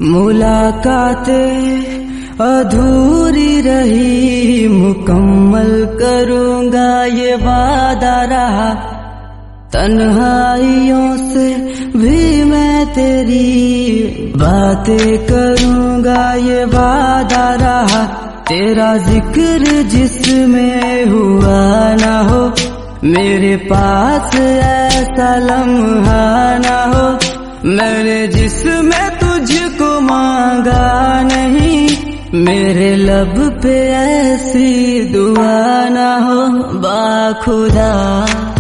मुलाकातें अधूरी रही, मुकम्मल करूँगा ये वादा रहा। तन्हाइयों से भी मैं तेरी बातें करूँगा ये वादा रहा। तेरा जिक्र जिसमें हुआ ना हो, मेरे पास ऐसा लम्हा ना हो। मैंने जिसमें तुझको मांगा नहीं, मेरे लब पे ऐसी दुआ ना हो। बाखुदा